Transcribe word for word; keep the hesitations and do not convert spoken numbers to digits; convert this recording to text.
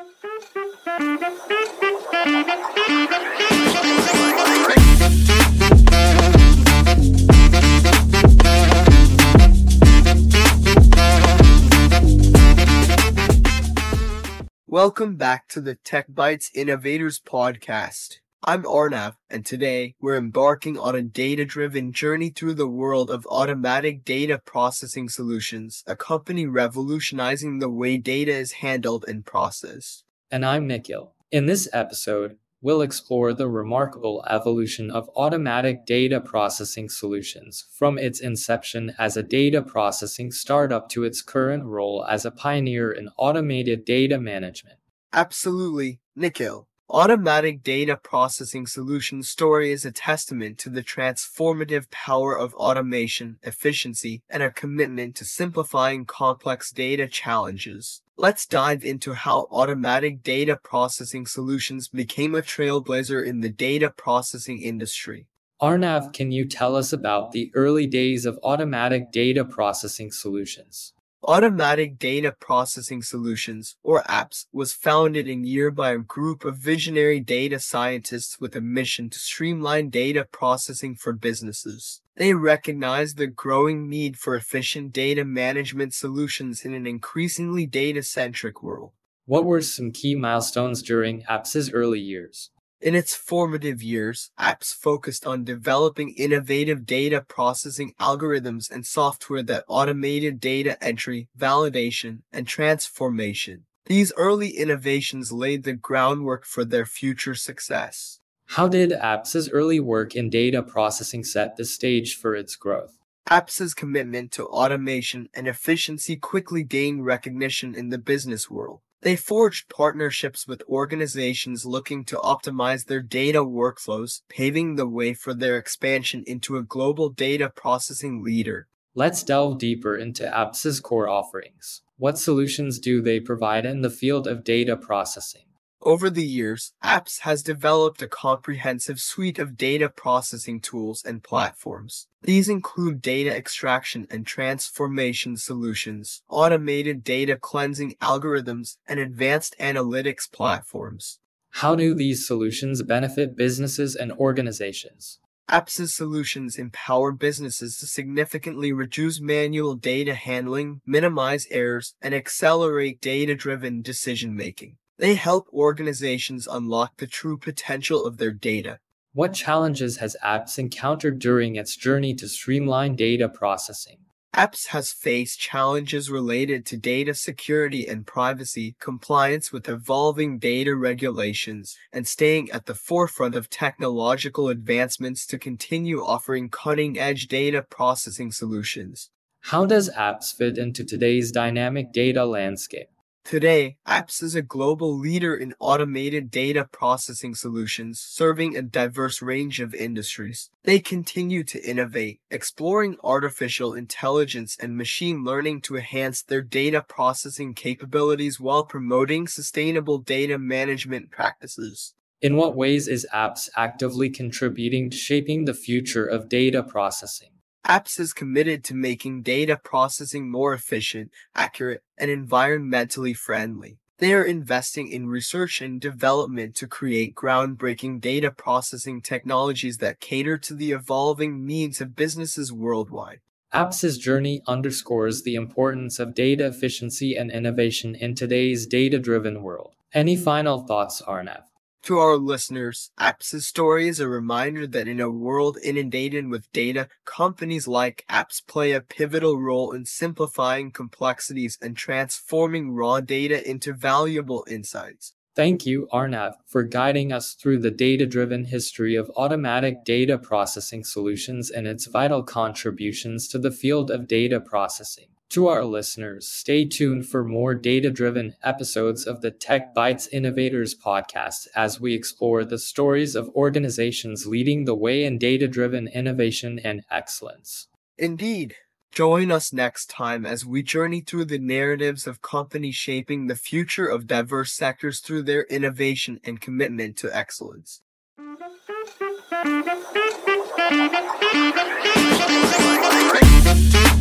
Welcome back to the Tech Bytes Innovators Podcast. I'm Arnav, and today we're embarking on a data-driven journey through the world of automatic data processing solutions, a company revolutionizing the way data is handled and processed. And I'm Nikhil. In this episode, we'll explore the remarkable evolution of automatic data processing solutions, from its inception as a data processing startup to its current role as a pioneer in automated data management. Absolutely, Nikhil. Automatic data processing solutions story is a testament to the transformative power of automation, efficiency, and a commitment to simplifying complex data challenges. Let's dive into how automatic data processing solutions became a trailblazer in the data processing industry. Arnav, can you tell us about the early days of automatic data processing solutions? Automatic Data Processing Solutions, or A P S, was founded in year by a group of visionary data scientists with a mission to streamline data processing for businesses. They recognized the growing need for efficient data management solutions in an increasingly data-centric world. What were some key milestones during A P S's early years? In its formative years, A P S focused on developing innovative data processing algorithms and software that automated data entry, validation, and transformation. These early innovations laid the groundwork for their future success. How did A P S's early work in data processing set the stage for its growth? A P S's commitment to automation and efficiency quickly gained recognition in the business world. They forged partnerships with organizations looking to optimize their data workflows, paving the way for their expansion into a global data processing leader. Let's delve deeper into A P S's core offerings. What solutions do they provide in the field of data processing? Over the years, A P S has developed a comprehensive suite of data processing tools and platforms. These include data extraction and transformation solutions, automated data cleansing algorithms, and advanced analytics platforms. How do these solutions benefit businesses and organizations? A P S's solutions empower businesses to significantly reduce manual data handling, minimize errors, and accelerate data-driven decision-making. They help organizations unlock the true potential of their data. What challenges has A P S encountered during its journey to streamline data processing? A P S has faced challenges related to data security and privacy, compliance with evolving data regulations, and staying at the forefront of technological advancements to continue offering cutting-edge data processing solutions. How does A P S fit into today's dynamic data landscape? Today, A P S is a global leader in automated data processing solutions, serving a diverse range of industries. They continue to innovate, exploring artificial intelligence and machine learning to enhance their data processing capabilities while promoting sustainable data management practices. In what ways is A P S actively contributing to shaping the future of data processing? A P S is committed to making data processing more efficient, accurate, and environmentally friendly. They are investing in research and development to create groundbreaking data processing technologies that cater to the evolving needs of businesses worldwide. A P S's journey underscores the importance of data efficiency and innovation in today's data-driven world. Any final thoughts, Arnav? To our listeners, A P S's story is a reminder that in a world inundated with data, companies like A P S play a pivotal role in simplifying complexities and transforming raw data into valuable insights. Thank you, Arnav, for guiding us through the data-driven history of automatic data processing solutions and its vital contributions to the field of data processing. To our listeners, stay tuned for more data-driven episodes of the Tech Bytes Innovators podcast as we explore the stories of organizations leading the way in data-driven innovation and excellence. Indeed. Join us next time as we journey through the narratives of companies shaping the future of diverse sectors through their innovation and commitment to excellence. Thank you.